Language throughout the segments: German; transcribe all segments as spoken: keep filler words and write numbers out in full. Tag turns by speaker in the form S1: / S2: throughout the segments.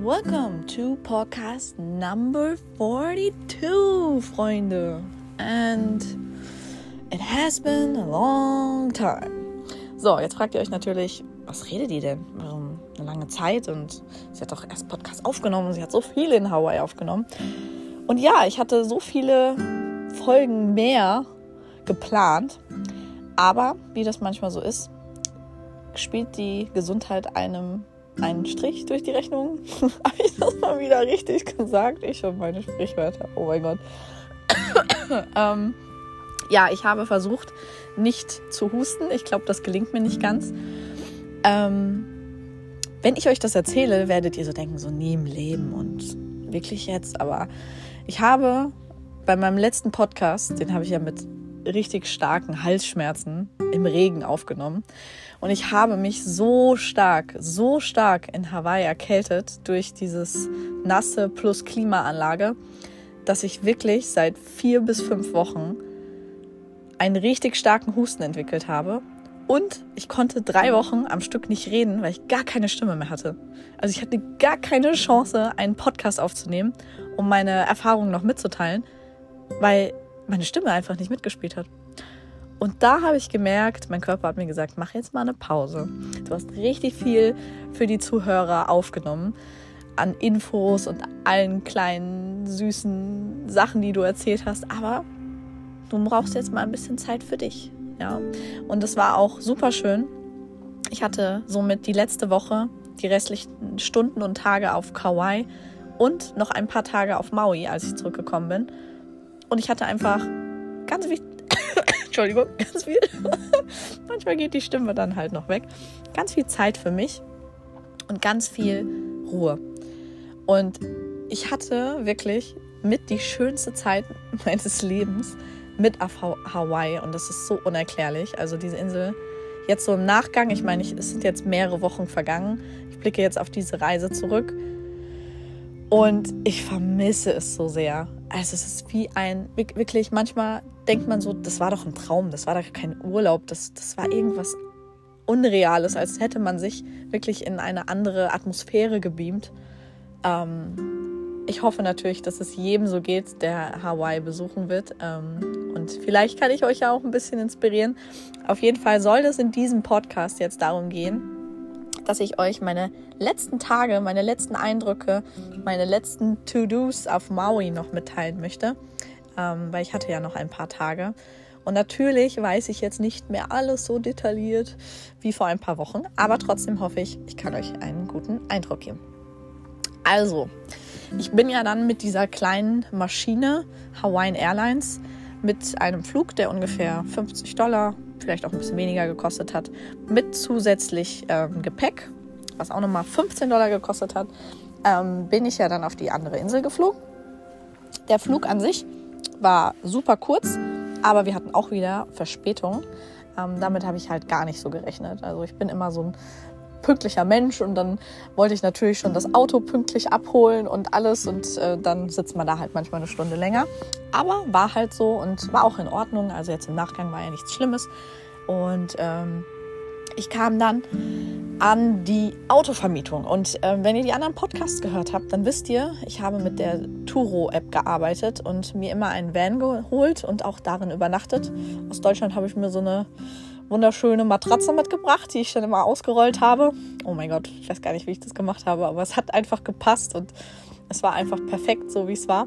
S1: Welcome to podcast number forty-two, Freunde. And it has been a long time. So, jetzt fragt ihr euch natürlich, was redet die denn? Warum eine lange Zeit? Und sie hat doch erst Podcast aufgenommen und sie hat so viele in Hawaii aufgenommen. Und ja, ich hatte so viele Folgen mehr geplant. Aber, wie das manchmal so ist, spielt die Gesundheit einem einen Strich durch die Rechnung. Habe ich das mal wieder richtig gesagt? Ich und meine Sprichwörter. Oh mein Gott. ähm, ja, ich habe versucht, nicht zu husten. Ich glaube, das gelingt mir nicht ganz. Ähm, wenn ich euch das erzähle, werdet ihr so denken, so nie im Leben und wirklich jetzt. Aber ich habe bei meinem letzten Podcast, den habe ich ja mit richtig starken Halsschmerzen im Regen aufgenommen. Und ich habe mich so stark, so stark in Hawaii erkältet durch dieses nasse plus Klimaanlage, dass ich wirklich seit vier bis fünf Wochen einen richtig starken Husten entwickelt habe. Und ich konnte drei Wochen am Stück nicht reden, weil ich gar keine Stimme mehr hatte. Also ich hatte gar keine Chance, einen Podcast aufzunehmen, um meine Erfahrungen noch mitzuteilen, weil meine Stimme einfach nicht mitgespielt hat. Und da habe ich gemerkt, mein Körper hat mir gesagt, mach jetzt mal eine Pause. Du hast richtig viel für die Zuhörer aufgenommen an Infos und allen kleinen, süßen Sachen, die du erzählt hast. Aber du brauchst jetzt mal ein bisschen Zeit für dich. Ja? Und das war auch super schön. Ich hatte somit die letzte Woche, die restlichen Stunden und Tage auf Kauai und noch ein paar Tage auf Maui, als ich zurückgekommen bin. Und ich hatte einfach ganz viel, Entschuldigung, ganz viel, manchmal geht die Stimme dann halt noch weg, ganz viel Zeit für mich und ganz viel Ruhe. Und ich hatte wirklich mit die schönste Zeit meines Lebens mit auf Hawaii und das ist so unerklärlich. Also diese Insel, jetzt so im Nachgang, ich meine, es sind jetzt mehrere Wochen vergangen, ich blicke jetzt auf diese Reise zurück und ich vermisse es so sehr. Also es ist wie ein, wirklich, manchmal denkt man so, das war doch ein Traum, das war doch kein Urlaub, das, das war irgendwas Unreales, als hätte man sich wirklich in eine andere Atmosphäre gebeamt. Ähm, ich hoffe natürlich, dass es jedem so geht, der Hawaii besuchen wird. Ähm, und vielleicht kann ich euch ja auch ein bisschen inspirieren. Auf jeden Fall soll es in diesem Podcast jetzt darum gehen, dass ich euch meine letzten Tage, meine letzten Eindrücke, meine letzten To-Dos auf Maui noch mitteilen möchte, ähm, weil ich hatte ja noch ein paar Tage. Und natürlich weiß ich jetzt nicht mehr alles so detailliert wie vor ein paar Wochen, aber trotzdem hoffe ich, ich kann euch einen guten Eindruck geben. Also, ich bin ja dann mit dieser kleinen Maschine Hawaiian Airlines mit einem Flug, der ungefähr fünfzig Dollar, vielleicht auch ein bisschen weniger gekostet hat, mit zusätzlich ähm, Gepäck, was auch nochmal fünfzehn Dollar gekostet hat, ähm, bin ich ja dann auf die andere Insel geflogen. Der Flug an sich war super kurz, aber wir hatten auch wieder Verspätung. Ähm, damit habe ich halt gar nicht so gerechnet. Also ich bin immer so ein pünktlicher Mensch und dann wollte ich natürlich schon das Auto pünktlich abholen und alles und äh, dann sitzt man da halt manchmal eine Stunde länger. Aber war halt so und war auch in Ordnung. Also jetzt im Nachgang war ja nichts Schlimmes. Und ähm, ich kam dann an die Autovermietung. Und äh, wenn ihr die anderen Podcasts gehört habt, dann wisst ihr, ich habe mit der Turo-App gearbeitet und mir immer einen Van geholt und auch darin übernachtet. Aus Deutschland habe ich mir so eine wunderschöne Matratze mitgebracht, die ich dann immer ausgerollt habe. Oh mein Gott, ich weiß gar nicht, wie ich das gemacht habe, aber es hat einfach gepasst und es war einfach perfekt, so wie es war.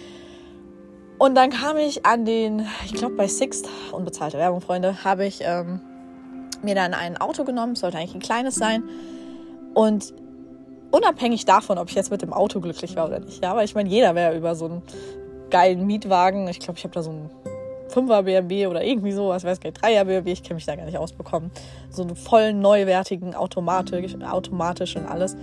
S1: Und dann kam ich an den, ich glaube bei Sixt, unbezahlte Werbung, Freunde, habe ich ähm, mir dann ein Auto genommen, sollte eigentlich ein kleines sein. Und unabhängig davon, ob ich jetzt mit dem Auto glücklich war oder nicht, ja, weil ich meine, jeder wäre über so einen geilen Mietwagen, ich glaube, ich habe da so einen Fünfer B M W oder irgendwie sowas, ich weiß gar nicht, Dreier B M W, ich kenne mich da gar nicht ausbekommen. So einen vollen, neuwertigen, automatisch, automatisch und alles.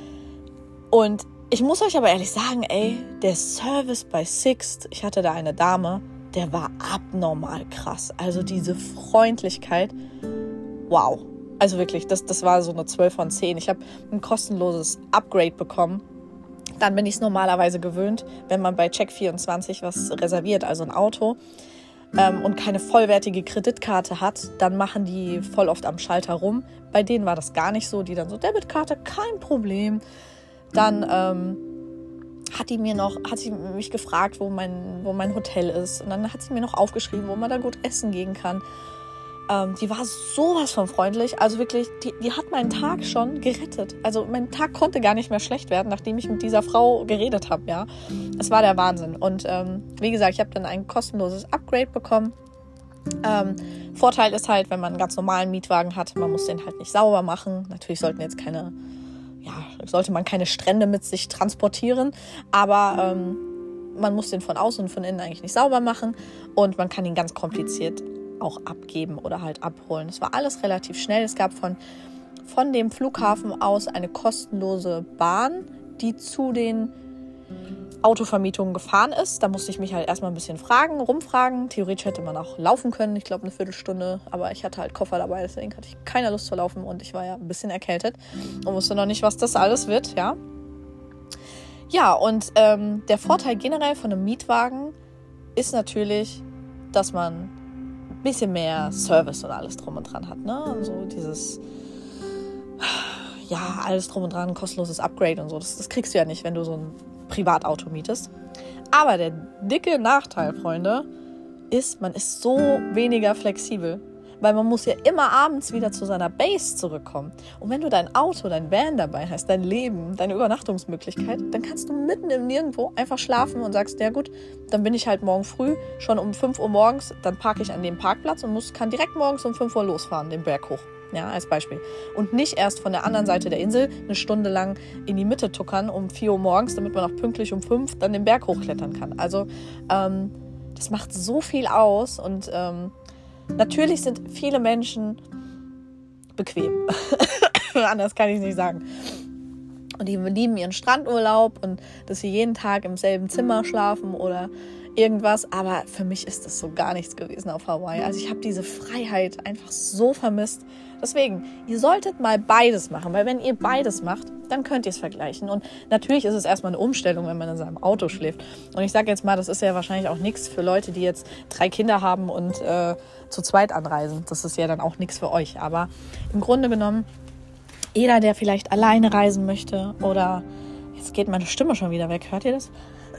S1: Und ich muss euch aber ehrlich sagen, ey, der Service bei Sixt, ich hatte da eine Dame, der war abnormal krass. Also diese Freundlichkeit, wow. Also wirklich, das, das war so eine zwölf von zehn. Ich habe ein kostenloses Upgrade bekommen. Dann bin ich es normalerweise gewöhnt, wenn man bei Check vierundzwanzig was reserviert, also ein Auto, ähm, und keine vollwertige Kreditkarte hat, dann machen die voll oft am Schalter rum. Bei denen war das gar nicht so, die dann so, Debitkarte, kein Problem. Dann ähm, hat die mir noch, hat sie mich gefragt, wo mein, wo mein Hotel ist. Und dann hat sie mir noch aufgeschrieben, wo man da gut essen gehen kann. Ähm, die war sowas von freundlich. Also wirklich, die, die hat meinen Tag schon gerettet. Also mein Tag konnte gar nicht mehr schlecht werden, nachdem ich mit dieser Frau geredet habe. Ja, es war der Wahnsinn. Und ähm, wie gesagt, ich habe dann ein kostenloses Upgrade bekommen. Ähm, Vorteil ist halt, wenn man einen ganz normalen Mietwagen hat, man muss den halt nicht sauber machen. Natürlich sollten jetzt keine, ja, sollte man keine Strände mit sich transportieren, aber ähm, man muss den von außen und von innen eigentlich nicht sauber machen und man kann ihn ganz kompliziert auch abgeben oder halt abholen. Es war alles relativ schnell. Es gab von, von dem Flughafen aus eine kostenlose Bahn, die zu den Autovermietungen gefahren ist. Da musste ich mich halt erstmal ein bisschen fragen, rumfragen. Theoretisch hätte man auch laufen können, ich glaube eine Viertelstunde, aber ich hatte halt Koffer dabei, deswegen hatte ich keine Lust zu laufen und ich war ja ein bisschen erkältet und wusste noch nicht, was das alles wird, ja. Ja, und ähm, der Vorteil generell von einem Mietwagen ist natürlich, dass man ein bisschen mehr Service und alles drum und dran hat, ne? Also dieses, ja, alles drum und dran, kostenloses Upgrade und so, das, das kriegst du ja nicht, wenn du so ein Privatauto mietest. Aber der dicke Nachteil, Freunde, ist, man ist so weniger flexibel. Weil man muss ja immer abends wieder zu seiner Base zurückkommen. Und wenn du dein Auto, dein Van dabei hast, dein Leben, deine Übernachtungsmöglichkeit, dann kannst du mitten im Nirgendwo einfach schlafen und sagst, ja gut, dann bin ich halt morgen früh schon um fünf Uhr morgens, dann parke ich an dem Parkplatz und muss, kann direkt morgens um fünf Uhr losfahren, den Berg hoch. Ja, als Beispiel. Und nicht erst von der anderen Seite der Insel eine Stunde lang in die Mitte tuckern um vier Uhr morgens, damit man auch pünktlich um fünf dann den Berg hochklettern kann. Also ähm, das macht so viel aus und ähm, natürlich sind viele Menschen bequem. Anders kann ich es nicht sagen. Und die lieben ihren Strandurlaub und dass sie jeden Tag im selben Zimmer schlafen oder irgendwas. Aber für mich ist das so gar nichts gewesen auf Hawaii. Also ich habe diese Freiheit einfach so vermisst. Deswegen, ihr solltet mal beides machen, weil wenn ihr beides macht, dann könnt ihr es vergleichen. Und natürlich ist es erstmal eine Umstellung, wenn man in seinem Auto schläft. Und ich sage jetzt mal, das ist ja wahrscheinlich auch nichts für Leute, die jetzt drei Kinder haben und äh, zu zweit anreisen. Das ist ja dann auch nichts für euch. Aber im Grunde genommen, jeder, der vielleicht alleine reisen möchte oder, jetzt geht meine Stimme schon wieder weg, hört ihr das?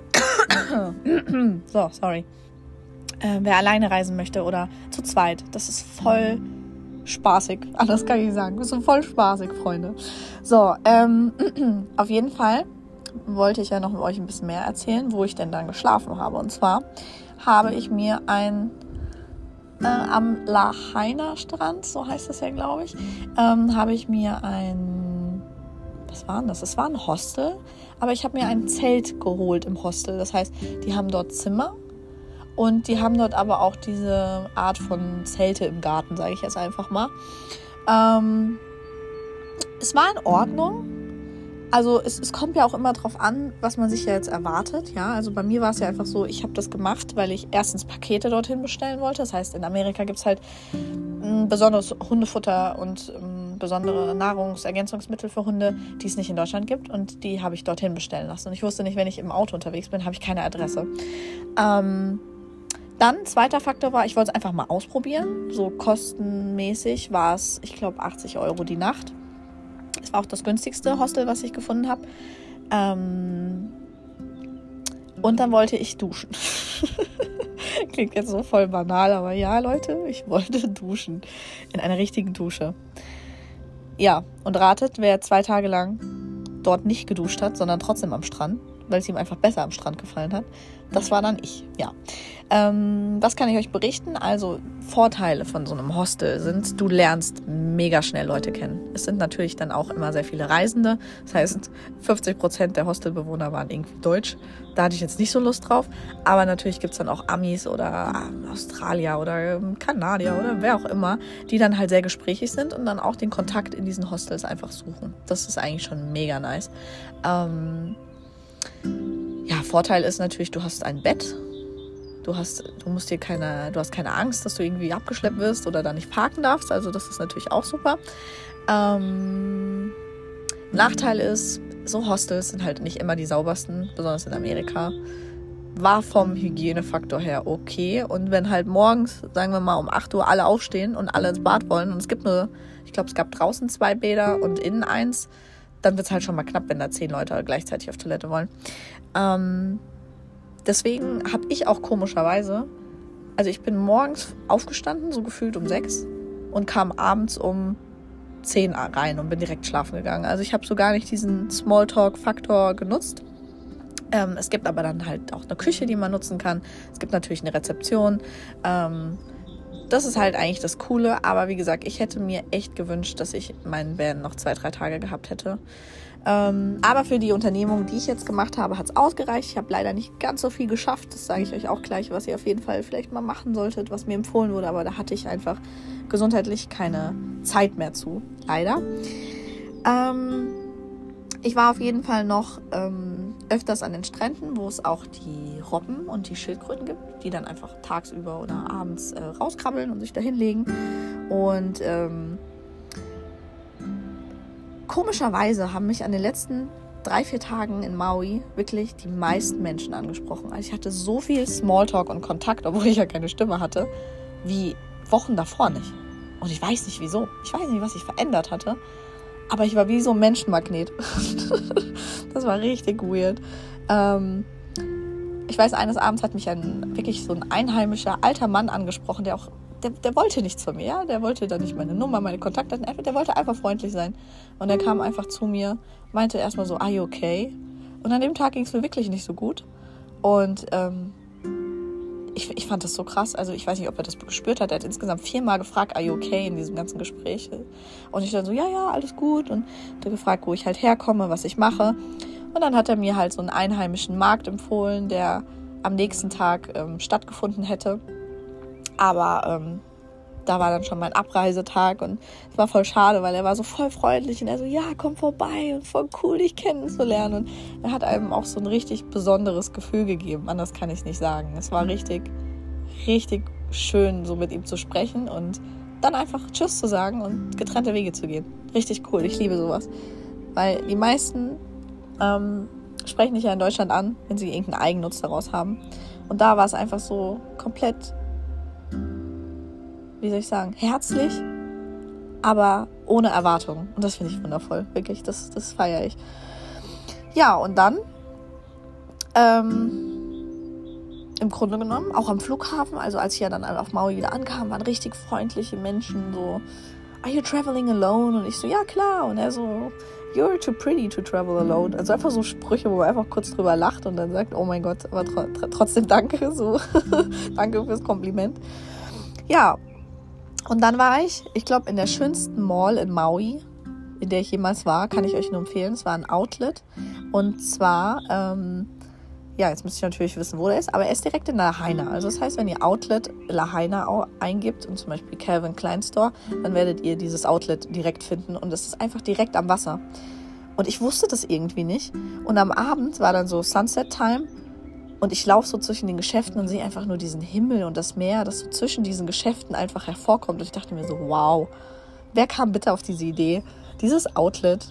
S1: So, sorry. Äh, wer alleine reisen möchte oder zu zweit, das ist voll spaßig. Anders kann ich nicht sagen. Das ist voll spaßig, Freunde. So, ähm, auf jeden Fall wollte ich ja noch mit euch ein bisschen mehr erzählen, wo ich denn dann geschlafen habe. Und zwar habe ich mir ein äh, am Lahaina Strand, so heißt das ja, glaube ich, ähm, habe ich mir ein, was war denn das? Das war ein Hostel, aber ich habe mir ein Zelt geholt im Hostel. Das heißt, die haben dort Zimmer und die haben dort aber auch diese Art von Zelte im Garten, sage ich jetzt einfach mal. Ähm, es war in Ordnung. Also es, es kommt ja auch immer drauf an, was man sich ja jetzt erwartet. Ja, also bei mir war es ja einfach so, ich habe das gemacht, weil ich erstens Pakete dorthin bestellen wollte. Das heißt, in Amerika gibt es halt ein besonderes Hundefutter und um, besondere Nahrungsergänzungsmittel für Hunde, die es nicht in Deutschland gibt. Und die habe ich dorthin bestellen lassen. Und ich wusste nicht, wenn ich im Auto unterwegs bin, habe ich keine Adresse. Ähm, dann, zweiter Faktor war, ich wollte es einfach mal ausprobieren. So kostenmäßig war es, ich glaube, achtzig Euro die Nacht. Es war auch das günstigste Hostel, was ich gefunden habe. Ähm und dann wollte ich duschen. Klingt jetzt so voll banal, aber ja, Leute, ich wollte duschen. In einer richtigen Dusche. Ja, und ratet, wer zwei Tage lang dort nicht geduscht hat, sondern trotzdem am Strand, weil es ihm einfach besser am Strand gefallen hat. Das war dann ich, ja. Ähm, was kann ich euch berichten? Also Vorteile von so einem Hostel sind, du lernst mega schnell Leute kennen. Es sind natürlich dann auch immer sehr viele Reisende. Das heißt, fünfzig Prozent der Hostelbewohner waren irgendwie deutsch. Da hatte ich jetzt nicht so Lust drauf. Aber natürlich gibt es dann auch Amis oder Australier oder Kanadier oder wer auch immer, die dann halt sehr gesprächig sind und dann auch den Kontakt in diesen Hostels einfach suchen. Das ist eigentlich schon mega nice. Ähm... Ja, Vorteil ist natürlich, du hast ein Bett. Du hast, du musst dir keine, du hast keine Angst, dass du irgendwie abgeschleppt wirst oder da nicht parken darfst. Also das ist natürlich auch super. Ähm, Nachteil ist, so Hostels sind halt nicht immer die saubersten, besonders in Amerika. War vom Hygienefaktor her okay. Und wenn halt morgens, sagen wir mal um acht Uhr alle aufstehen und alle ins Bad wollen und es gibt nur, ich glaube es gab draußen zwei Bäder und innen eins, dann wird es halt schon mal knapp, wenn da zehn Leute gleichzeitig auf Toilette wollen. Ähm, deswegen habe ich auch komischerweise, also ich bin morgens aufgestanden, so gefühlt um sechs und kam abends um zehn rein und bin direkt schlafen gegangen. Also ich habe so gar nicht diesen Smalltalk-Faktor genutzt. Ähm, es gibt aber dann halt auch eine Küche, die man nutzen kann. Es gibt natürlich eine Rezeption. Ähm, das ist halt eigentlich das Coole. Aber wie gesagt, ich hätte mir echt gewünscht, dass ich meinen Van noch zwei, drei Tage gehabt hätte. Ähm, aber für die Unternehmung, die ich jetzt gemacht habe, hat es ausgereicht. Ich habe leider nicht ganz so viel geschafft. Das sage ich euch auch gleich, was ihr auf jeden Fall vielleicht mal machen solltet, was mir empfohlen wurde. Aber da hatte ich einfach gesundheitlich keine Zeit mehr zu. Leider. Ähm, ich war auf jeden Fall noch ähm, öfters an den Stränden, wo es auch die Robben und die Schildkröten gibt, die dann einfach tagsüber oder abends äh, rauskrabbeln und sich da hinlegen. Und ähm, komischerweise haben mich an den letzten drei, vier Tagen in Maui wirklich die meisten Menschen angesprochen. Also ich hatte so viel Smalltalk und Kontakt, obwohl ich ja keine Stimme hatte, wie Wochen davor nicht. Und ich weiß nicht wieso. Ich weiß nicht, was sich verändert hatte. Aber ich war wie so ein Menschenmagnet. Das war richtig weird. Ähm, ich weiß, eines Abends hat mich ein wirklich so ein einheimischer alter Mann angesprochen, der auch, der, der wollte nichts von mir, ja? Der wollte dann nicht meine Nummer, meine Kontaktdaten, der wollte einfach freundlich sein. Und er kam einfach zu mir, meinte erstmal so, are you okay? Und an dem Tag ging es mir wirklich nicht so gut. Und ähm, ich, ich fand das so krass. Also ich weiß nicht, ob er das gespürt hat. Er hat insgesamt viermal gefragt, are you okay, in diesem ganzen Gespräch. Und ich dann so, ja, ja, alles gut. Und hat er gefragt, wo ich halt herkomme, was ich mache. Und dann hat er mir halt so einen einheimischen Markt empfohlen, der am nächsten Tag ähm, stattgefunden hätte. Aber ähm, da war dann schon mein Abreisetag und es war voll schade, weil er war so voll freundlich und er so, ja, komm vorbei und voll cool, dich kennenzulernen. Und er hat einem auch so ein richtig besonderes Gefühl gegeben, anders kann ich es nicht sagen. Es war richtig, richtig schön, so mit ihm zu sprechen und dann einfach Tschüss zu sagen und getrennte Wege zu gehen. Richtig cool, ich liebe sowas. Weil die meisten ähm, sprechen dich ja in Deutschland an, wenn sie irgendeinen Eigennutz daraus haben. Und da war es einfach so komplett, wie soll ich sagen, herzlich, aber ohne Erwartungen. Und das finde ich wundervoll, wirklich, das, das feiere ich. Ja, und dann, ähm, im Grunde genommen, auch am Flughafen, also als ich ja dann auf Maui wieder ankam, waren richtig freundliche Menschen, so, are you traveling alone? Und ich so, ja, klar. Und er so, you're too pretty to travel alone. Also einfach so Sprüche, wo man einfach kurz drüber lacht und dann sagt, oh mein Gott, aber tr- trotzdem danke, so, danke fürs Kompliment. Ja, und dann war ich, ich glaube, in der schönsten Mall in Maui, in der ich jemals war, kann ich euch nur empfehlen. Es war ein Outlet. Und zwar, ähm, ja, jetzt müsst ihr natürlich wissen, wo der ist, aber er ist direkt in Lahaina. Also das heißt, wenn ihr Outlet Lahaina eingibt und zum Beispiel Calvin Klein Store, dann werdet ihr dieses Outlet direkt finden. Und es ist einfach direkt am Wasser. Und ich wusste das irgendwie nicht. Und am Abend war dann so Sunset Time. Und ich laufe so zwischen den Geschäften und sehe einfach nur diesen Himmel und das Meer, das so zwischen diesen Geschäften einfach hervorkommt. Und ich dachte mir so, wow, wer kam bitte auf diese Idee, dieses Outlet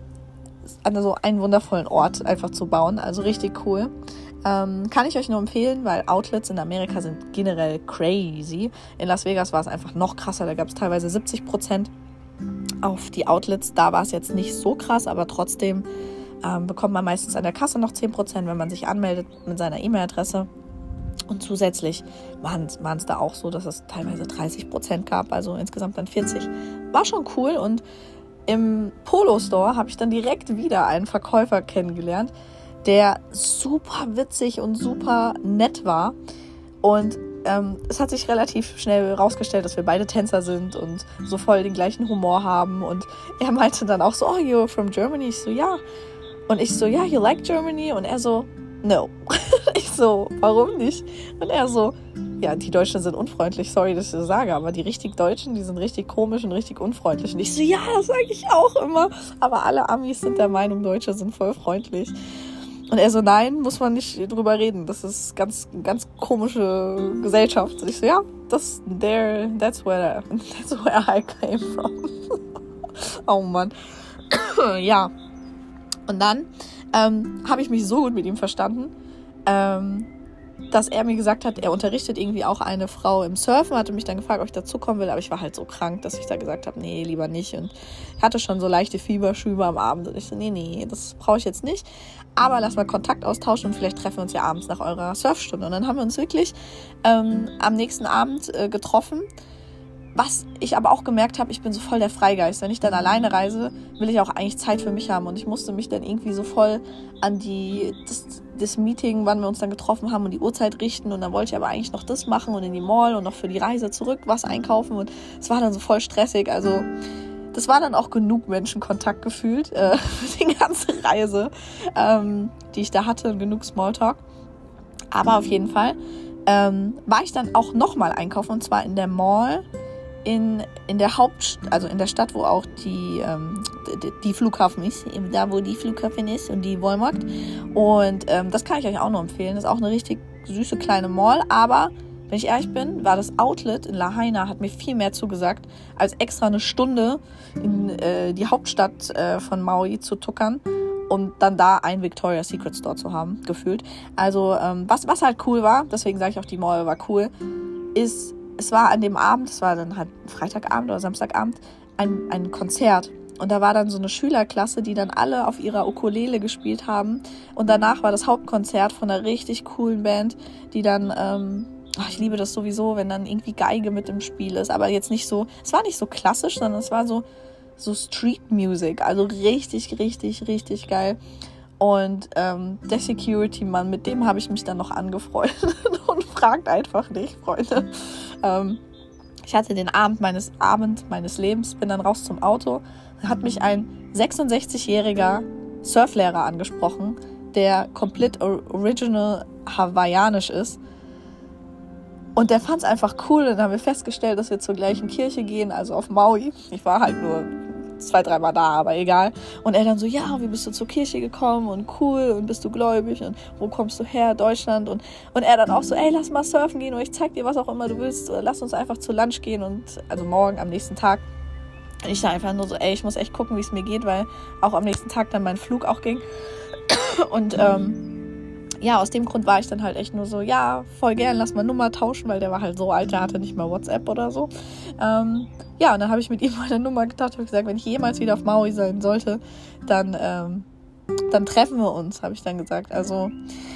S1: an so einen wundervollen Ort einfach zu bauen. Also richtig cool. Ähm, kann ich euch nur empfehlen, weil Outlets in Amerika sind generell crazy. In Las Vegas war es einfach noch krasser. Da gab es teilweise siebzig Prozent auf die Outlets. Da war es jetzt nicht so krass, aber trotzdem Ähm, bekommt man meistens an der Kasse noch zehn Prozent, wenn man sich anmeldet mit seiner E-Mail-Adresse. Und zusätzlich waren es da auch so, dass es teilweise dreißig Prozent gab, also insgesamt dann vierzig. War schon cool und im Polo-Store habe ich dann direkt wieder einen Verkäufer kennengelernt, der super witzig und super nett war. Und ähm, es hat sich relativ schnell rausgestellt, dass wir beide Tänzer sind und so voll den gleichen Humor haben. Und er meinte dann auch so, oh, you're from Germany? Ich so, ja. Und ich so, ja, you like Germany? Und er so, no. Ich so, warum nicht? Und er so, ja, die Deutschen sind unfreundlich, sorry, dass ich das sage, aber die richtig Deutschen, die sind richtig komisch und richtig unfreundlich. Und ich so, ja, das sage ich auch immer. Aber alle Amis sind der Meinung, Deutsche sind voll freundlich. Und er so, nein, muss man nicht drüber reden. Das ist ganz, ganz komische Gesellschaft. Und ich so, ja, das, there, that's where, that's where I came from. Oh Mann. Ja. Und dann ähm, habe ich mich so gut mit ihm verstanden, ähm, dass er mir gesagt hat, er unterrichtet irgendwie auch eine Frau im Surfen, hatte mich dann gefragt, ob ich dazukommen will, aber ich war halt so krank, dass ich da gesagt habe, nee, lieber nicht, und hatte schon so leichte Fieberschübe am Abend und ich so, nee, nee, das brauche ich jetzt nicht, aber lass mal Kontakt austauschen und vielleicht treffen wir uns ja abends nach eurer Surfstunde. Und dann haben wir uns wirklich ähm, am nächsten Abend äh, getroffen. Was ich aber auch gemerkt habe, ich bin so voll der Freigeist. Wenn ich dann alleine reise, will ich auch eigentlich Zeit für mich haben. Und ich musste mich dann irgendwie so voll an die das, das Meeting, wann wir uns dann getroffen haben, und die Uhrzeit richten. Und dann wollte ich aber eigentlich noch das machen und in die Mall und noch für die Reise zurück was einkaufen. Und es war dann so voll stressig. Also das war dann auch genug Menschenkontakt gefühlt äh, für die ganze Reise, ähm, die ich da hatte, und genug Smalltalk. Aber auf jeden Fall ähm, war ich dann auch nochmal einkaufen, und zwar in der Mall. In, in der Hauptstadt, also in der Stadt, wo auch die, ähm, die, die Flughafen ist, da wo die Flughafen ist und die Walmart. Und ähm, das kann ich euch auch nur empfehlen. Das ist auch eine richtig süße kleine Mall. Aber, wenn ich ehrlich bin, war das Outlet in Lahaina, hat mir viel mehr zugesagt, als extra eine Stunde in äh, die Hauptstadt äh, von Maui zu tuckern, um dann da ein Victoria's Secret Store zu haben, gefühlt. Also, ähm, was, was halt cool war, deswegen sage ich auch, die Mall war cool, ist, es war an dem Abend, es war dann halt Freitagabend oder Samstagabend, ein, ein Konzert. Und da war dann so eine Schülerklasse, die dann alle auf ihrer Ukulele gespielt haben. Und danach war das Hauptkonzert von einer richtig coolen Band, die dann, ähm, ach, ich liebe das sowieso, wenn dann irgendwie Geige mit im Spiel ist. Aber jetzt nicht so, es war nicht so klassisch, sondern es war so, so Street Music. Also richtig, richtig, richtig geil. Und ähm, der Security-Mann, mit dem habe ich mich dann noch angefreundet und fragt einfach nicht, Freunde. Ähm, ich hatte den Abend meines Abend meines Lebens, bin dann raus zum Auto. Da hat mich ein sechsundsechzigjähriger Surflehrer angesprochen, der komplett original hawaiianisch ist. Und der fand es einfach cool. Und dann haben wir festgestellt, dass wir zur gleichen Kirche gehen, also auf Maui. Ich war halt nur zwei, dreimal da, aber egal. Und er dann so, ja, wie bist du zur Kirche gekommen und cool und bist du gläubig und wo kommst du her, Deutschland? Und, und er dann auch so, ey, lass mal surfen gehen oder ich zeig dir, was auch immer du willst, oder lass uns einfach zu Lunch gehen, und also morgen, am nächsten Tag. Und ich da einfach nur so, ey, ich muss echt gucken, wie es mir geht, weil auch am nächsten Tag dann mein Flug auch ging. Und ähm, ja, aus dem Grund war ich dann halt echt nur so, ja, voll gern, lass mal Nummer tauschen, weil der war halt so alt, der hatte nicht mal WhatsApp oder so. Ähm, ja, und dann habe ich mit ihm meine Nummer getauscht, habe gesagt, wenn ich jemals wieder auf Maui sein sollte, dann, ähm, dann treffen wir uns, habe ich dann gesagt. Also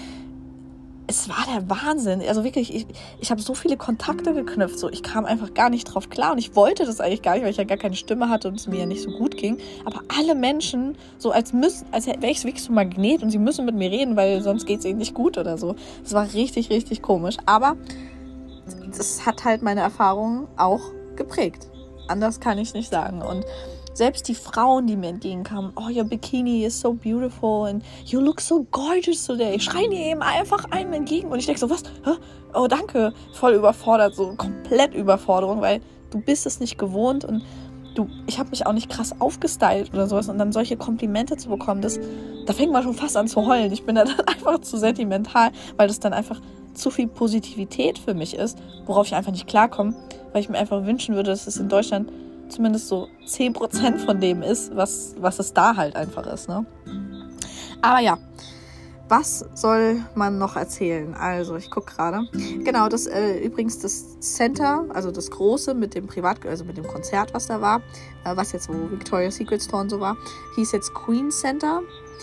S1: es war der Wahnsinn. Also wirklich, ich, ich habe so viele Kontakte geknüpft, so ich kam einfach gar nicht drauf klar, und ich wollte das eigentlich gar nicht, weil ich ja gar keine Stimme hatte und es mir ja nicht so gut ging. Aber alle Menschen, so als müssen, als wäre ich wirklich so ein Magnet und sie müssen mit mir reden, weil sonst geht es ihnen nicht gut oder so. Das war richtig, richtig komisch. Aber das hat halt meine Erfahrungen auch geprägt. Anders kann ich es nicht sagen. Und selbst die Frauen, die mir entgegenkamen, oh, your bikini is so beautiful and you look so gorgeous today, schreien dir eben einfach einem entgegen. Und ich denke so, was? Hä? Oh, danke. Voll überfordert, so komplett Überforderung, weil du bist es nicht gewohnt und du, ich habe mich auch nicht krass aufgestylt oder sowas. Und dann solche Komplimente zu bekommen, das, da fängt man schon fast an zu heulen. Ich bin da dann einfach zu sentimental, weil das dann einfach zu viel Positivität für mich ist, worauf ich einfach nicht klarkomme, weil ich mir einfach wünschen würde, dass es in Deutschland zumindest so zehn Prozent von dem ist, was, was es da halt einfach ist, ne? Aber ja, was soll man noch erzählen? Also, ich gucke gerade. Genau, das äh, übrigens das Center, also das große mit dem Privat, also mit dem Konzert, was da war, äh, was jetzt, wo Victoria's Secret Store und so war, hieß jetzt Queen Center.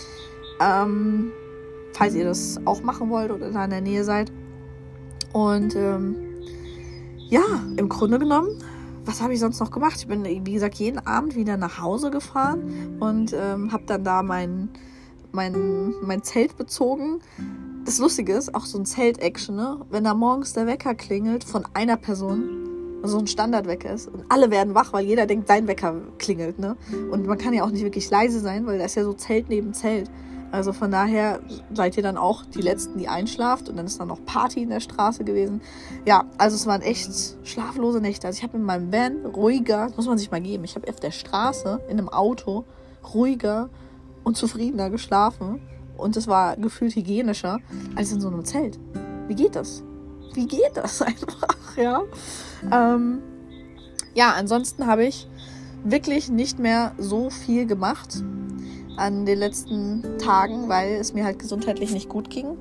S1: Ähm, falls ihr das auch machen wollt oder da in der Nähe seid. Und ähm, ja, im Grunde genommen, was habe ich sonst noch gemacht? Ich bin, wie gesagt, jeden Abend wieder nach Hause gefahren und ähm, habe dann da mein, mein, mein Zelt bezogen. Das Lustige ist, auch so ein Zelt-Action, ne? Wenn da morgens der Wecker klingelt von einer Person, so ein Standardwecker ist, und alle werden wach, weil jeder denkt, sein Wecker klingelt, ne? Und man kann ja auch nicht wirklich leise sein, weil da ist ja so Zelt neben Zelt. Also von daher seid ihr dann auch die Letzten, die einschlaft, und dann ist dann noch Party in der Straße gewesen. Ja, also es waren echt schlaflose Nächte. Also ich habe in meinem Van ruhiger, das muss man sich mal geben, ich habe auf der Straße in einem Auto ruhiger und zufriedener geschlafen, und es war gefühlt hygienischer als in so einem Zelt. Wie geht das? Wie geht das einfach, ja? Ähm, ja, ansonsten habe ich wirklich nicht mehr so viel gemacht an den letzten Tagen, weil es mir halt gesundheitlich nicht gut ging.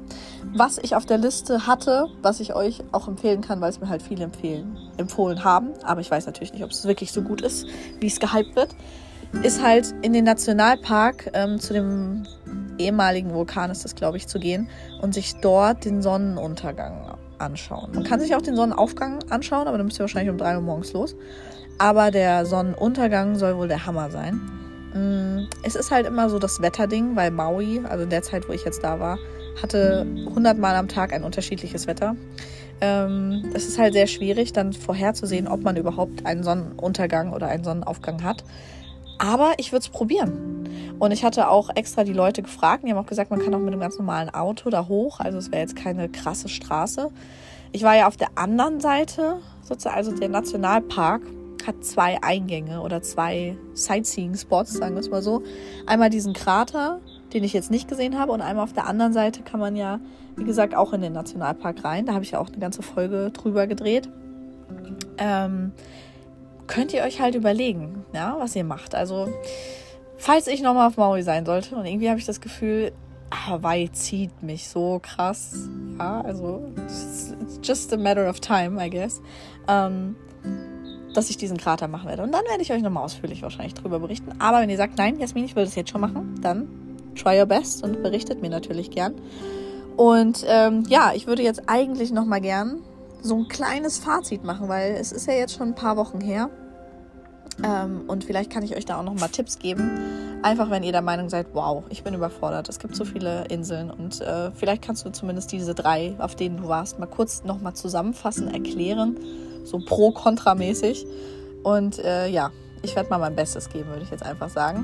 S1: was ich auf der Liste hatte, was ich euch auch empfehlen kann, weil es mir halt viele empfehlen, empfohlen haben, aber ich weiß natürlich nicht, ob es wirklich so gut ist, wie es gehypt wird, ist halt in den Nationalpark ähm, zu dem ehemaligen Vulkan ist das, glaube ich, zu gehen und sich dort den Sonnenuntergang anschauen. Man kann sich auch den Sonnenaufgang anschauen, aber dann müsst ihr wahrscheinlich um drei Uhr morgens los. Aber der Sonnenuntergang soll wohl der Hammer sein. Es ist halt immer so das Wetterding, weil Maui, also in der Zeit, wo ich jetzt da war, hatte hundert Mal am Tag ein unterschiedliches Wetter. Ähm, es ist halt sehr schwierig, dann vorherzusehen, ob man überhaupt einen Sonnenuntergang oder einen Sonnenaufgang hat. Aber ich würde es probieren. Und ich hatte auch extra die Leute gefragt. Die haben auch gesagt, man kann auch mit einem ganz normalen Auto da hoch. Also es wäre jetzt keine krasse Straße. Ich war ja auf der anderen Seite, sozusagen, also der Nationalpark hat zwei Eingänge oder zwei Sightseeing-Spots, sagen wir es mal so. Einmal diesen Krater, den ich jetzt nicht gesehen habe, und einmal auf der anderen Seite kann man ja, wie gesagt, auch in den Nationalpark rein. Da habe ich ja auch eine ganze Folge drüber gedreht. Ähm, könnt ihr euch halt überlegen, ja, was ihr macht. Also, falls ich nochmal auf Maui sein sollte, und irgendwie habe ich das Gefühl, Hawaii zieht mich so krass, ja, also it's just a matter of time, I guess, ähm, dass ich diesen Krater machen werde. Und dann werde ich euch nochmal ausführlich wahrscheinlich drüber berichten. Aber wenn ihr sagt, nein, Jasmin, ich will das jetzt schon machen, dann try your best und berichtet mir natürlich gern. Und ähm, ja, ich würde jetzt eigentlich nochmal gern so ein kleines Fazit machen, weil es ist ja jetzt schon ein paar Wochen her. Ähm, und vielleicht kann ich euch da auch nochmal Tipps geben. Einfach, wenn ihr der Meinung seid, wow, ich bin überfordert, es gibt so viele Inseln. Und äh, vielleicht kannst du zumindest diese drei, auf denen du warst, mal kurz nochmal zusammenfassen, erklären. So pro-kontra-mäßig. Und äh, ja, ich werde mal mein Bestes geben, würde ich jetzt einfach sagen.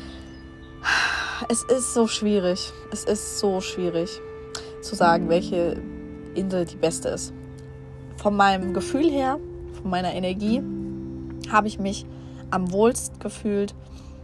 S1: Es ist so schwierig. Es ist so schwierig zu sagen, welche Insel die beste ist. Von meinem Gefühl her, von meiner Energie, habe ich mich am wohlst gefühlt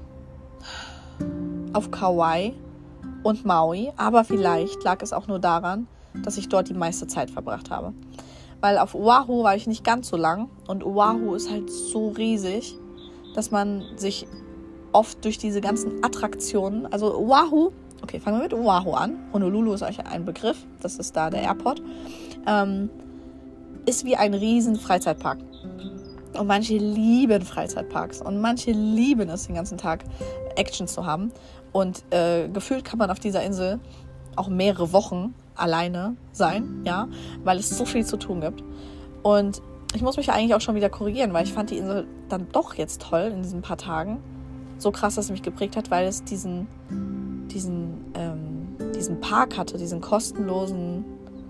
S1: auf Kauai und Maui. Aber vielleicht lag es auch nur daran, dass ich dort die meiste Zeit verbracht habe. Weil auf Oahu war ich nicht ganz so lang. Und Oahu ist halt so riesig, dass man sich oft durch diese ganzen Attraktionen, also Oahu, okay, fangen wir mit Oahu an. Honolulu ist euch ein Begriff, das ist da der Airport, ähm, ist wie ein riesen Freizeitpark. Und manche lieben Freizeitparks und manche lieben es, den ganzen Tag Action zu haben. Und äh, gefühlt kann man auf dieser Insel auch mehrere Wochen alleine sein, ja, weil es so viel zu tun gibt. Und ich muss mich eigentlich auch schon wieder korrigieren, weil ich fand die Insel dann doch jetzt toll in diesen paar Tagen. So krass, dass es mich geprägt hat, weil es diesen, diesen, ähm, diesen Park hatte, diesen kostenlosen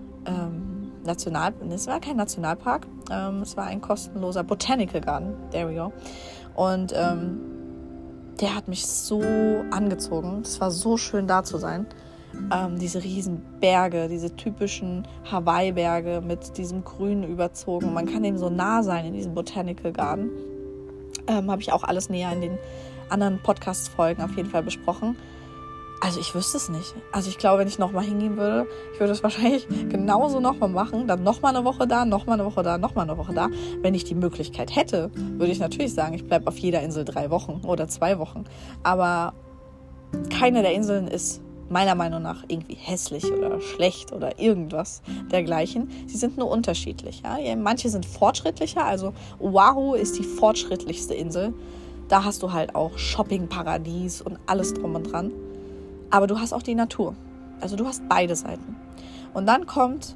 S1: ähm, National... Es war kein Nationalpark, ähm, es war ein kostenloser Botanical Garden. There we go. Und ähm, der hat mich so angezogen. Es war so schön, da zu sein. Ähm, diese riesen Berge, diese typischen Hawaii-Berge mit diesem Grün überzogen. Man kann dem so nah sein in diesem Botanical Garden. Ähm, habe ich auch alles näher in den anderen Podcast-Folgen auf jeden Fall besprochen. Also ich wüsste es nicht. Also ich glaube, wenn ich nochmal hingehen würde, ich würde es wahrscheinlich genauso nochmal machen. Dann nochmal eine Woche da, nochmal eine Woche da, nochmal eine Woche da. Wenn ich die Möglichkeit hätte, würde ich natürlich sagen, ich bleibe auf jeder Insel drei Wochen oder zwei Wochen. Aber keine der Inseln ist meiner Meinung nach irgendwie hässlich oder schlecht oder irgendwas dergleichen. Sie sind nur unterschiedlich. Ja? Manche sind fortschrittlicher, also Oahu ist die fortschrittlichste Insel. Da hast du halt auch Shoppingparadies und alles drum und dran. Aber du hast auch die Natur. Also du hast beide Seiten. Und dann kommt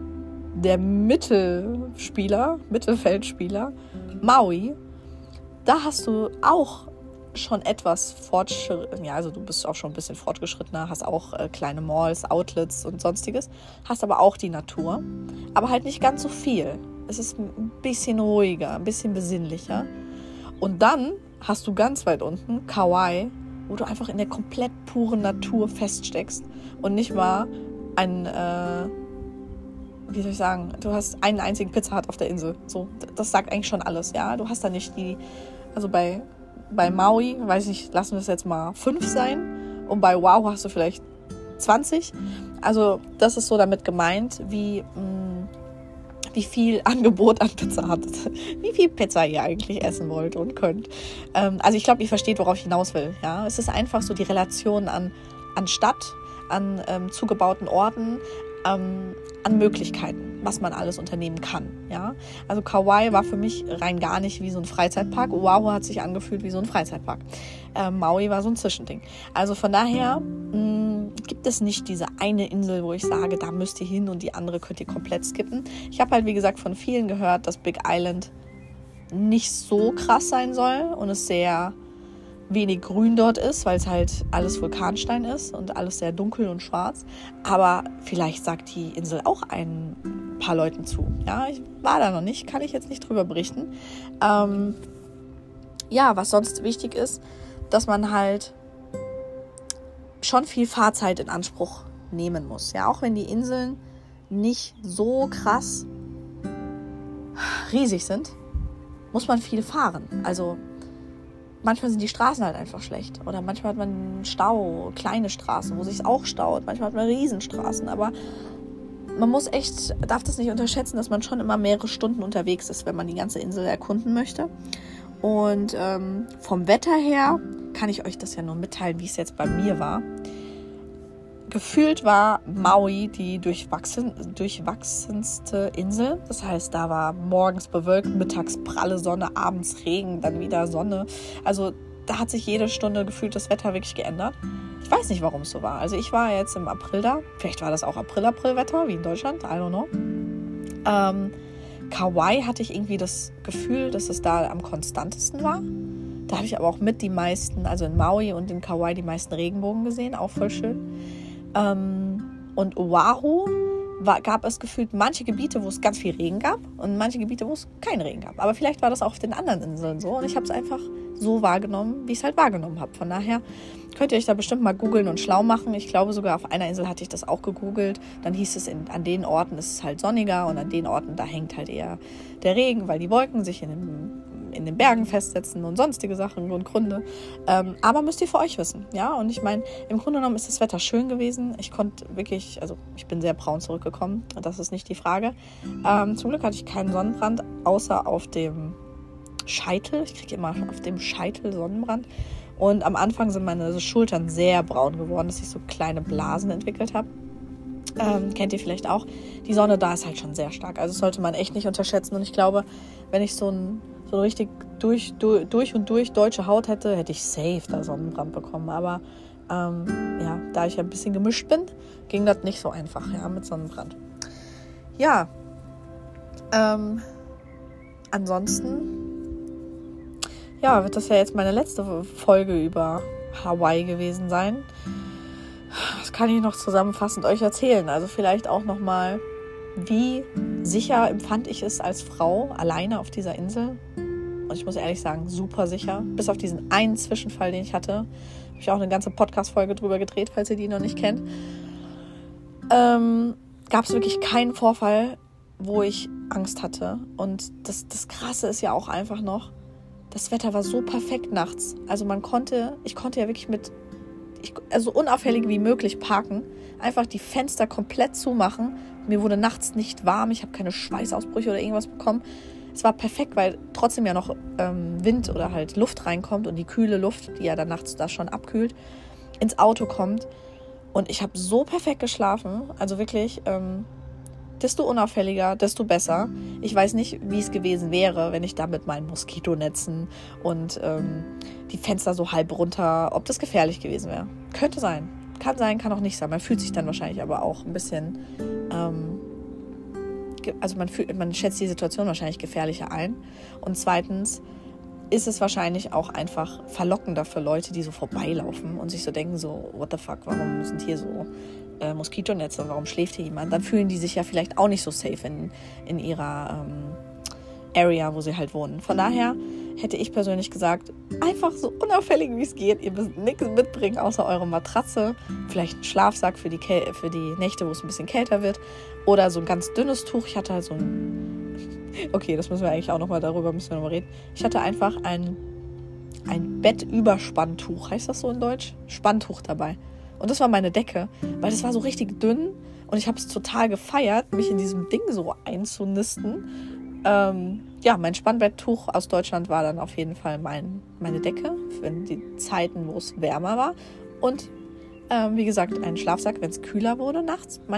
S1: der Mittelspieler, Mittelfeldspieler, Maui. Da hast du auch schon etwas fortgeschritten, ja, also du bist auch schon ein bisschen fortgeschrittener, hast auch äh, kleine Malls, Outlets und sonstiges, hast aber auch die Natur, aber halt nicht ganz so viel. Es ist ein bisschen ruhiger, ein bisschen besinnlicher. Und dann hast du ganz weit unten Kauai, wo du einfach in der komplett puren Natur feststeckst und nicht mal ein, äh, wie soll ich sagen, du hast einen einzigen Pizza Hut auf der Insel. So, das sagt eigentlich schon alles, ja. Du hast da nicht die, also bei Bei Maui, weiß ich nicht, lassen wir es jetzt mal fünf sein. Und bei Oahu hast du vielleicht zwanzig. Also das ist so damit gemeint, wie, mh, wie viel Angebot an Pizza habt. Wie viel Pizza ihr eigentlich essen wollt und könnt. Ähm, also ich glaube, ihr versteht, worauf ich hinaus will. Ja? Es ist einfach so die Relation an, an Stadt, an ähm, zugebauten Orten, ähm, an Möglichkeiten, was man alles unternehmen kann. Ja? Also Kauai war für mich rein gar nicht wie so ein Freizeitpark. Oahu hat sich angefühlt wie so ein Freizeitpark. Äh, Maui war so ein Zwischending. Also von daher mh, gibt es nicht diese eine Insel, wo ich sage, da müsst ihr hin und die andere könnt ihr komplett skippen. Ich habe halt, wie gesagt, von vielen gehört, dass Big Island nicht so krass sein soll und es sehr wenig grün dort ist, weil es halt alles Vulkanstein ist und alles sehr dunkel und schwarz. Aber vielleicht sagt die Insel auch ein paar Leuten zu. Ja, ich war da noch nicht, kann ich jetzt nicht drüber berichten. Ähm, ja, was sonst wichtig ist, dass man halt schon viel Fahrzeit in Anspruch nehmen muss. Ja, auch wenn die Inseln nicht so krass riesig sind, muss man viel fahren. Also manchmal sind die Straßen halt einfach schlecht. Oder manchmal hat man einen Stau, kleine Straßen, wo sich es auch staut. Manchmal hat man Riesenstraßen. Aber man muss echt, darf das nicht unterschätzen, dass man schon immer mehrere Stunden unterwegs ist, wenn man die ganze Insel erkunden möchte. Und ähm, vom Wetter her kann ich euch das ja nur mitteilen, wie es jetzt bei mir war. Gefühlt war Maui die durchwachsen, durchwachsenste Insel. Das heißt, da war morgens bewölkt, mittags pralle Sonne, abends Regen, dann wieder Sonne. Also da hat sich jede Stunde gefühlt das Wetter wirklich geändert. Ich weiß nicht, warum es so war. Also ich war jetzt im April da. Vielleicht war das auch April-April-Wetter, wie in Deutschland. I don't know. Ähm, Kauai hatte ich irgendwie das Gefühl, dass es da am konstantesten war. Da habe ich aber auch mit die meisten, also in Maui und in Kauai die meisten Regenbogen gesehen. Auch voll schön. Ähm, und Oahu war, gab es gefühlt manche Gebiete, wo es ganz viel Regen gab und manche Gebiete, wo es keinen Regen gab. Aber vielleicht war das auch auf den anderen Inseln so und ich habe es einfach so wahrgenommen, wie ich es halt wahrgenommen habe. Von daher könnt ihr euch da bestimmt mal googeln und schlau machen. Ich glaube sogar auf einer Insel hatte ich das auch gegoogelt. Dann hieß es, in, an den Orten ist es halt sonniger und an den Orten, da hängt halt eher der Regen, weil die Wolken sich in dem in den Bergen festsetzen und sonstige Sachen und Gründe. Ähm, aber müsst ihr für euch wissen, ja? Und ich meine, im Grunde genommen ist das Wetter schön gewesen. Ich konnte wirklich, also ich bin sehr braun zurückgekommen, das ist nicht die Frage. Ähm, zum Glück hatte ich keinen Sonnenbrand, außer auf dem Scheitel. Ich kriege immer auf dem Scheitel Sonnenbrand. Und am Anfang sind meine Schultern sehr braun geworden, dass ich so kleine Blasen entwickelt habe. Ähm, kennt ihr vielleicht auch. Die Sonne da ist halt schon sehr stark. Also das sollte man echt nicht unterschätzen. Und ich glaube, wenn ich so ein so richtig durch, durch, durch und durch deutsche Haut hätte, hätte ich safe da Sonnenbrand bekommen. Aber ähm, ja, da ich ein bisschen gemischt bin, ging das nicht so einfach, ja, mit Sonnenbrand. Ja, ähm, ansonsten, ja, wird das ja jetzt meine letzte Folge über Hawaii gewesen sein. Was kann ich noch zusammenfassend euch erzählen? Also vielleicht auch nochmal, wie sicher empfand ich es als Frau alleine auf dieser Insel? Und ich muss ehrlich sagen, super sicher. Bis auf diesen einen Zwischenfall, den ich hatte. Habe ich auch eine ganze Podcast-Folge drüber gedreht, falls ihr die noch nicht kennt. Ähm, gab es wirklich keinen Vorfall, wo ich Angst hatte. Und das, das Krasse ist ja auch einfach noch, das Wetter war so perfekt nachts. Also man konnte, ich konnte ja wirklich mit, ich, also unauffällig wie möglich parken. Einfach die Fenster komplett zumachen. Mir wurde nachts nicht warm, ich habe keine Schweißausbrüche oder irgendwas bekommen. Es war perfekt, weil trotzdem ja noch ähm, Wind oder halt Luft reinkommt und die kühle Luft, die ja dann nachts da schon abkühlt, ins Auto kommt. Und ich habe so perfekt geschlafen, also wirklich, ähm, desto unauffälliger, desto besser. Ich weiß nicht, wie es gewesen wäre, wenn ich da mit meinen Moskitonetzen und ähm, die Fenster so halb runter, ob das gefährlich gewesen wäre. Könnte sein. Kann sein, kann auch nicht sein. Man fühlt sich dann wahrscheinlich aber auch ein bisschen, ähm, ge- also man, fühlt, man schätzt die Situation wahrscheinlich gefährlicher ein. Und zweitens ist es wahrscheinlich auch einfach verlockender für Leute, die so vorbeilaufen und sich so denken, so, what the fuck, warum sind hier so äh, Moskitonetze, warum schläft hier jemand? Dann fühlen die sich ja vielleicht auch nicht so safe in, in ihrer ähm, Area, wo sie halt wohnen. Von daher hätte ich persönlich gesagt, einfach so unauffällig wie es geht. Ihr müsst nichts mitbringen, außer eure Matratze. Vielleicht einen Schlafsack für die, Käl- für die Nächte, wo es ein bisschen kälter wird. Oder so ein ganz dünnes Tuch. Ich hatte halt so ein... Okay, das müssen wir eigentlich auch nochmal, darüber müssen wir nochmal reden. Ich hatte einfach ein, ein Bettüberspanntuch. Heißt das so in Deutsch? Spanntuch dabei. Und das war meine Decke, weil das war so richtig dünn. Und ich habe es total gefeiert, mich in diesem Ding so einzunisten. Ähm, ja, mein Spannbetttuch aus Deutschland war dann auf jeden Fall mein, meine Decke für die Zeiten, wo es wärmer war. Und ähm, wie gesagt, ein Schlafsack, wenn es kühler wurde nachts manchmal.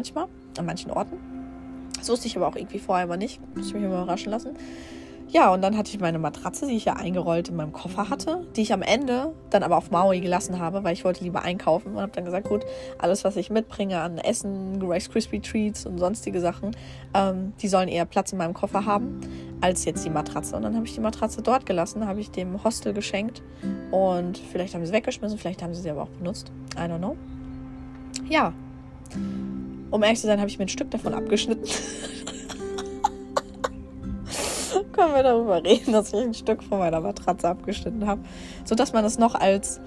S1: an manchen Orten. Das wusste ich aber auch irgendwie vorher immer nicht. Muss ich mich immer überraschen lassen. Ja, und dann hatte ich meine Matratze, die ich ja eingerollt in meinem Koffer hatte, die ich am Ende dann aber auf Maui gelassen habe, weil ich wollte lieber einkaufen und habe dann gesagt, gut, alles, was ich mitbringe an Essen, Rice Krispie Treats und sonstige Sachen, ähm, die sollen eher Platz in meinem Koffer haben, als jetzt die Matratze. Und dann habe ich die Matratze dort gelassen, habe ich dem Hostel geschenkt und vielleicht haben sie weggeschmissen, vielleicht haben sie sie aber auch benutzt. I don't know. Ja, um ehrlich zu sein, habe ich mir ein Stück davon abgeschnitten. Können wir darüber reden, dass ich ein Stück von meiner Matratze abgeschnitten habe, sodass man es noch als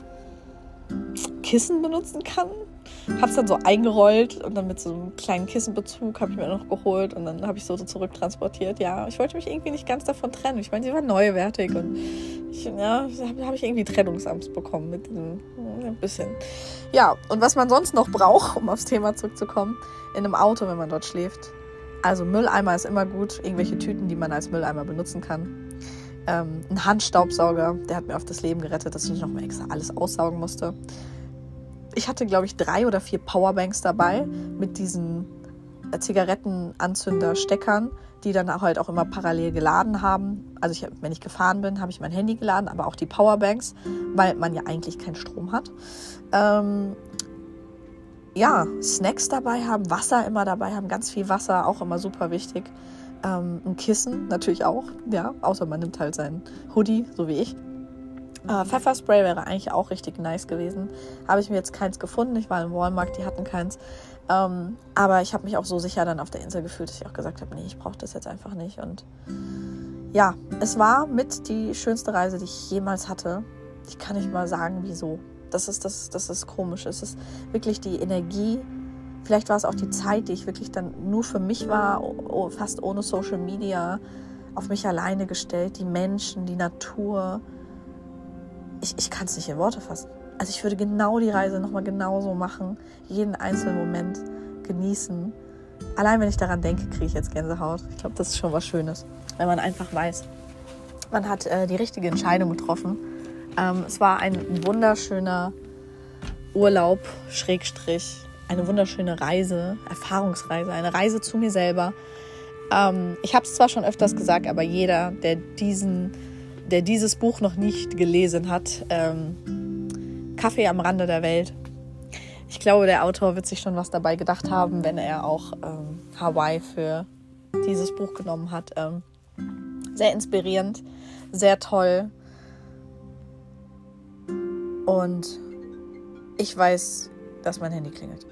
S1: Kissen benutzen kann. Habe es dann so eingerollt und dann mit so einem kleinen Kissenbezug habe ich mir noch geholt und dann habe ich so, so zurücktransportiert. Ja, ich wollte mich irgendwie nicht ganz davon trennen. Ich meine, sie war neuwertig und ich, ja, habe hab ich irgendwie Trennungsangst bekommen mit diesem, ein bisschen. Ja, und was man sonst noch braucht, um aufs Thema zurückzukommen, in einem Auto, wenn man dort schläft. Also Mülleimer ist immer gut, irgendwelche Tüten, die man als Mülleimer benutzen kann. Ähm, ein Handstaubsauger, der hat mir oft das Leben gerettet, dass ich nicht noch mal extra alles aussaugen musste. Ich hatte, glaube ich, drei oder vier Powerbanks dabei mit diesen äh, Zigarettenanzünder-Steckern, die dann halt auch immer parallel geladen haben. Also ich, wenn ich gefahren bin, habe ich mein Handy geladen, aber auch die Powerbanks, weil man ja eigentlich keinen Strom hat. Ähm, Ja, Snacks dabei haben, Wasser immer dabei haben, ganz viel Wasser, auch immer super wichtig. Ähm, ein Kissen natürlich auch, ja, außer man nimmt halt seinen Hoodie, so wie ich. Äh, Pfefferspray wäre eigentlich auch richtig nice gewesen. Habe ich mir jetzt keins gefunden, ich war im Walmart, die hatten keins. Ähm, aber ich habe mich auch so sicher dann auf der Insel gefühlt, dass ich auch gesagt habe, nee, ich brauche das jetzt einfach nicht. Und ja, es war mit die schönste Reise, die ich jemals hatte. Ich kann nicht mal sagen, wieso. Das ist, das, das ist komisch. Es ist wirklich die Energie. Vielleicht war es auch die Zeit, die ich wirklich dann nur für mich war, fast ohne Social Media, auf mich alleine gestellt. Die Menschen, die Natur. Ich, ich kann es nicht in Worte fassen. Also ich würde genau die Reise nochmal genauso machen. Jeden einzelnen Moment genießen. Allein wenn ich daran denke, kriege ich jetzt Gänsehaut. Ich glaube, das ist schon was Schönes. Wenn man einfach weiß, man hat äh, die richtige Entscheidung getroffen. Ähm, es war ein wunderschöner Urlaub, Schrägstrich, eine wunderschöne Reise, Erfahrungsreise, eine Reise zu mir selber. Ähm, ich habe es zwar schon öfters gesagt, aber jeder, der, diesen, der dieses Buch noch nicht gelesen hat, ähm, Kaffee am Rande der Welt, ich glaube, der Autor wird sich schon was dabei gedacht haben, wenn er auch ähm, Hawaii für dieses Buch genommen hat. Ähm, sehr inspirierend, sehr toll. Und ich weiß, dass mein Handy klingelt.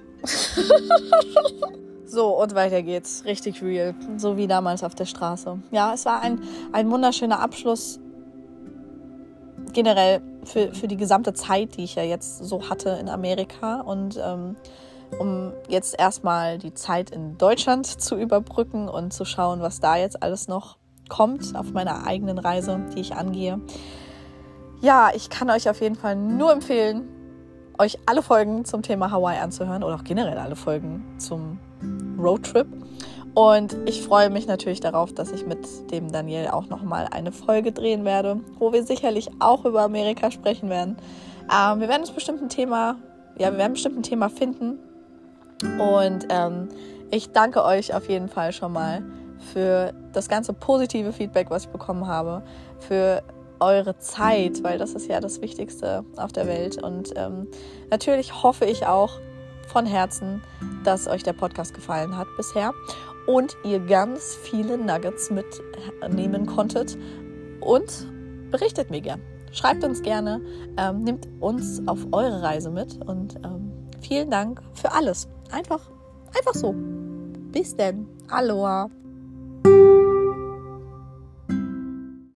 S1: So, und weiter geht's. Richtig real. So wie damals auf der Straße. Ja, es war ein, ein wunderschöner Abschluss. Generell für, für die gesamte Zeit, die ich ja jetzt so hatte in Amerika. Und ähm, um jetzt erstmal die Zeit in Deutschland zu überbrücken und zu schauen, was da jetzt alles noch kommt auf meiner eigenen Reise, die ich angehe. Ja, ich kann euch auf jeden Fall nur empfehlen, euch alle Folgen zum Thema Hawaii anzuhören oder auch generell alle Folgen zum Roadtrip. Und ich freue mich natürlich darauf, dass ich mit dem Daniel auch nochmal eine Folge drehen werde, wo wir sicherlich auch über Amerika sprechen werden. Ähm, wir werden uns bestimmt ein Thema, ja, wir werden bestimmt ein Thema finden. Und ähm, ich danke euch auf jeden Fall schon mal für das ganze positive Feedback, was ich bekommen habe, für eure Zeit, weil das ist ja das Wichtigste auf der Welt. Und ähm, natürlich hoffe ich auch von Herzen, dass euch der Podcast gefallen hat bisher und ihr ganz viele Nuggets mitnehmen konntet. Und berichtet mir gern. Schreibt uns gerne, ähm, nehmt uns auf eure Reise mit und ähm, vielen Dank für alles. Einfach, einfach so. Bis denn. Aloha.